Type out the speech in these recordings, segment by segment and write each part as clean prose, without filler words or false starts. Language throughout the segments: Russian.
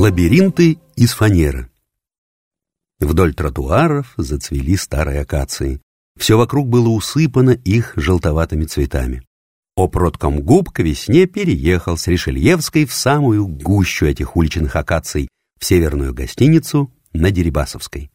Лабиринты из фанеры. Вдоль тротуаров зацвели старые акации. Все вокруг было усыпано их желтоватыми цветами. Опроткомгуб к весне переехал с Ришельевской в самую гущу этих уличных акаций, в северную гостиницу на Дерибасовской.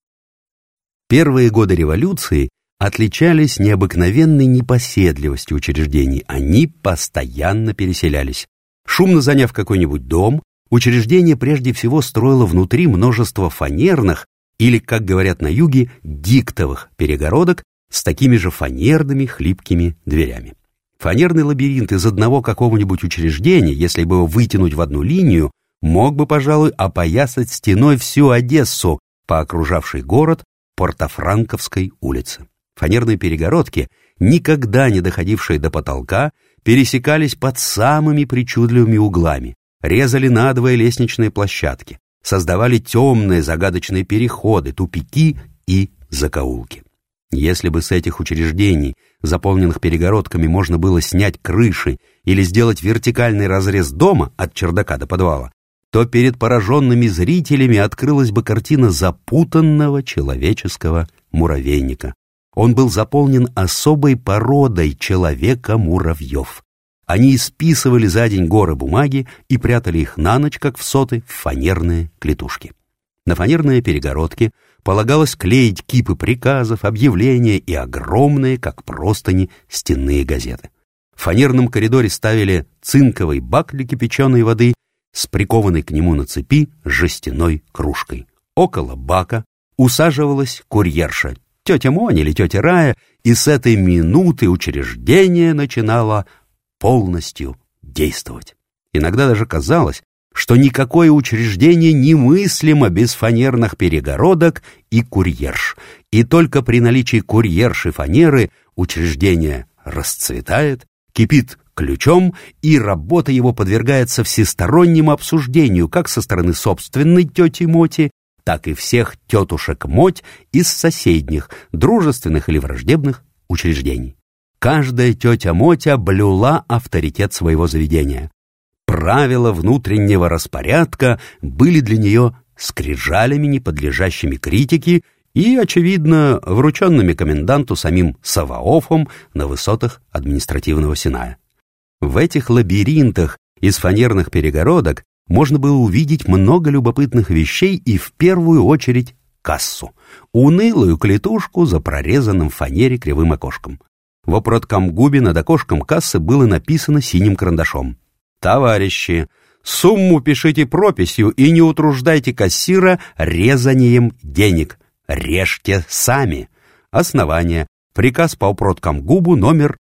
Первые годы революции отличались необыкновенной непоседливостью учреждений. Они постоянно переселялись. Шумно заняв какой-нибудь дом, учреждение прежде всего строило внутри множество фанерных или, как говорят на юге, диктовых перегородок с такими же фанерными хлипкими дверями. Фанерный лабиринт из одного какого-нибудь учреждения, если бы его вытянуть в одну линию, мог бы, пожалуй, опоясать стеной всю Одессу по окружавшей город Портофранковской улице. Фанерные перегородки, никогда не доходившие до потолка, пересекались под самыми причудливыми углами, резали надвое лестничные площадки, создавали темные загадочные переходы, тупики и закоулки. Если бы с этих учреждений, заполненных перегородками, можно было снять крыши или сделать вертикальный разрез дома от чердака до подвала, то перед пораженными зрителями открылась бы картина запутанного человеческого муравейника. Он был заполнен особой породой человека-муравьев. Они исписывали за день горы бумаги и прятали их на ночь, как в соты, в фанерные клетушки. На фанерные перегородки полагалось клеить кипы приказов, объявления и огромные, как простыни, стенные газеты. В фанерном коридоре ставили цинковый бак для кипяченой воды с прикованной к нему на цепи жестяной кружкой. Около бака усаживалась курьерша, тетя Моня или тетя Рая, и с этой минуты учреждение начинало полностью действовать. Иногда даже казалось, что никакое учреждение немыслимо без фанерных перегородок и курьерш, и только при наличии курьерши фанеры учреждение расцветает, кипит ключом, и работа его подвергается всестороннему обсуждению как со стороны собственной тети Моти, так и всех тетушек Моть из соседних, дружественных или враждебных учреждений. Каждая тетя Мотя блюла авторитет своего заведения. Правила внутреннего распорядка были для нее скрижалями, не подлежащими критике и, очевидно, врученными коменданту самим Саваофом на высотах административного Синая. В этих лабиринтах из фанерных перегородок можно было увидеть много любопытных вещей и в первую очередь кассу, унылую клетушку за прорезанным в фанере кривым окошком. В опроткомгубе над окошком кассы было написано синим карандашом: «Товарищи, сумму пишите прописью и не утруждайте кассира резанием денег. Режьте сами. Основание. Приказ по опроткомгубу номер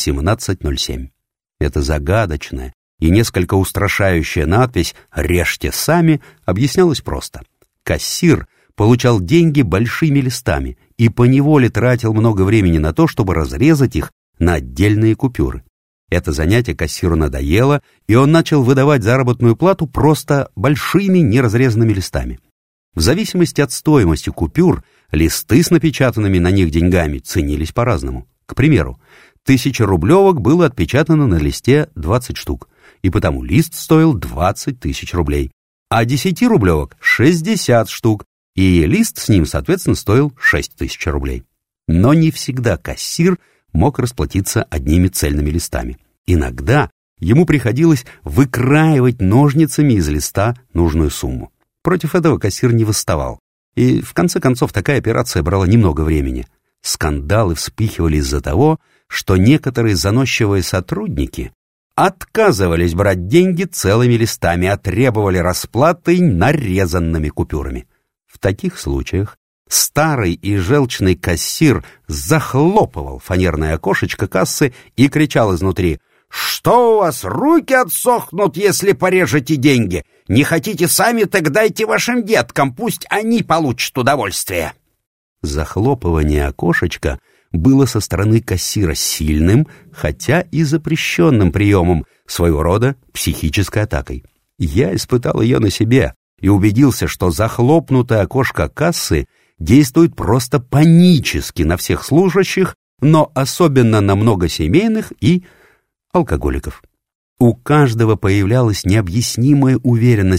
1807». Эта загадочная и несколько устрашающая надпись «Режьте сами» объяснялась просто. Кассир получал деньги большими листами и поневоле тратил много времени на то, чтобы разрезать их на отдельные купюры. Это занятие кассиру надоело, и он начал выдавать заработную плату просто большими неразрезанными листами. В зависимости от стоимости купюр, листы с напечатанными на них деньгами ценились по-разному. К примеру, 1000-рублевок было отпечатано на листе 20 штук, и потому лист стоил 20 000 рублей, а 10-рублевок — 60 штук, и лист с ним, соответственно, стоил 6000 рублей. Но не всегда кассир мог расплатиться одними цельными листами. Иногда ему приходилось выкраивать ножницами из листа нужную сумму. Против этого кассир не восставал, и в конце концов такая операция брала немного времени. Скандалы вспыхивали из-за того, что некоторые заносчивые сотрудники отказывались брать деньги целыми листами, а требовали расплаты нарезанными купюрами. В таких случаях старый и желчный кассир захлопывал фанерное окошечко кассы и кричал изнутри: «Что у вас, руки отсохнут, если порежете деньги? Не хотите сами, так дайте вашим деткам, пусть они получат удовольствие». Захлопывание окошечка было со стороны кассира сильным, хотя и запрещенным приемом, своего рода психической атакой. Я испытал ее на себе и убедился, что захлопнутое окошко кассы действует просто панически на всех служащих, но особенно на многосемейных и алкоголиков. У каждого появлялась необъяснимая уверенность,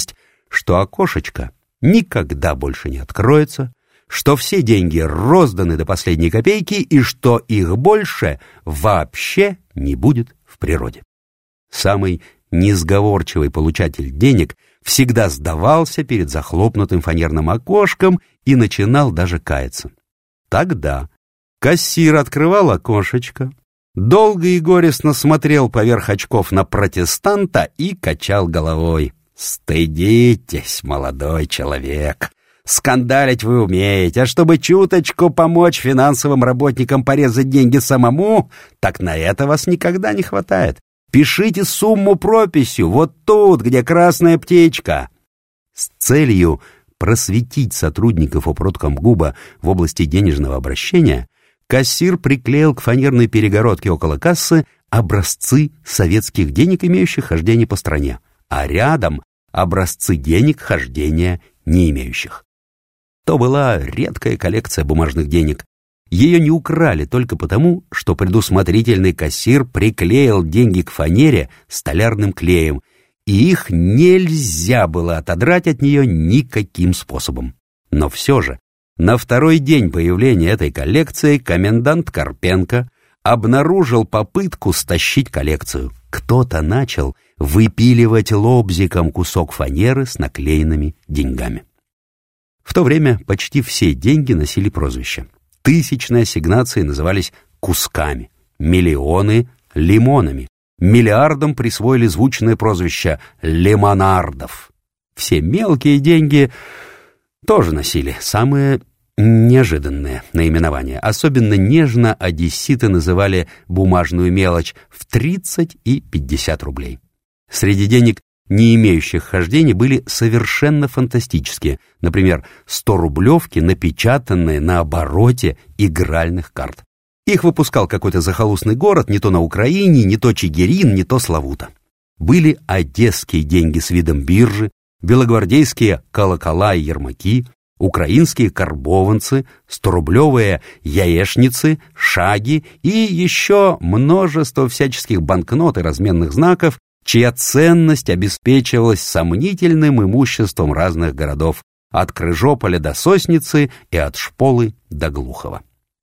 что окошечко никогда больше не откроется, что все деньги розданы до последней копейки и что их больше вообще не будет в природе. Самый несговорчивый получатель денег всегда сдавался перед захлопнутым фанерным окошком и начинал даже каяться. Тогда кассир открывал окошечко, долго и горестно смотрел поверх очков на протестанта и качал головой. «Стыдитесь, молодой человек! Скандалить вы умеете, а чтобы чуточку помочь финансовым работникам порезать деньги самому, так на это вас никогда не хватает. Пишите сумму прописью вот тут, где красная птичка». С целью просветить сотрудников Опродкомгуба в области денежного обращения кассир приклеил к фанерной перегородке около кассы образцы советских денег, имеющих хождение по стране, а рядом образцы денег хождения не имеющих. То была редкая коллекция бумажных денег. Ее не украли только потому, что предусмотрительный кассир приклеил деньги к фанере столярным клеем, и их нельзя было отодрать от нее никаким способом. Но все же, на второй день появления этой коллекции комендант Карпенко обнаружил попытку стащить коллекцию. Кто-то начал выпиливать лобзиком кусок фанеры с наклеенными деньгами. В то время почти все деньги носили прозвища. Тысячные ассигнации назывались кусками, миллионы — лимонами, миллиардам присвоили звучное прозвище лимонардов. Все мелкие деньги тоже носили самые неожиданные наименования. Особенно нежно одесситы называли бумажную мелочь в 30 и 50 рублей. Среди денег, не имеющих хождения, были совершенно фантастические. Например, 100-рублевки, напечатанные на обороте игральных карт. Их выпускал какой-то захолустный город, не то на Украине, не то Чигирин, не то Славута. Были одесские деньги с видом биржи, белогвардейские колокола и ермаки, украинские карбованцы, 100-рублевые яешницы, шаги и еще множество всяческих банкнот и разменных знаков, чья ценность обеспечивалась сомнительным имуществом разных городов, от Крыжополя до Сосницы и от Шполы до Глухова.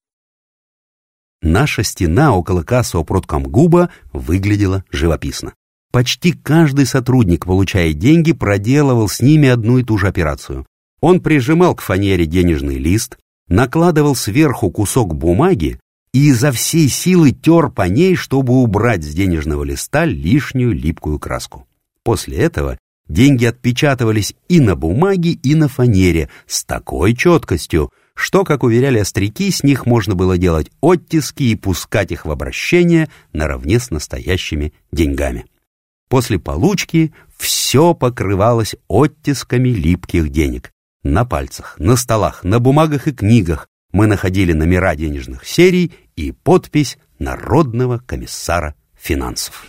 Наша стена около кассы Опродкомгуба выглядела живописно. Почти каждый сотрудник, получая деньги, проделывал с ними одну и ту же операцию. Он прижимал к фанере денежный лист, накладывал сверху кусок бумаги и изо всей силы тер по ней, чтобы убрать с денежного листа лишнюю липкую краску. После этого деньги отпечатывались и на бумаге, и на фанере с такой четкостью, что, как уверяли остряки, с них можно было делать оттиски и пускать их в обращение наравне с настоящими деньгами. После получки все покрывалось оттисками липких денег. На пальцах, на столах, на бумагах и книгах мы находили номера денежных серий и подпись Народного комиссара финансов.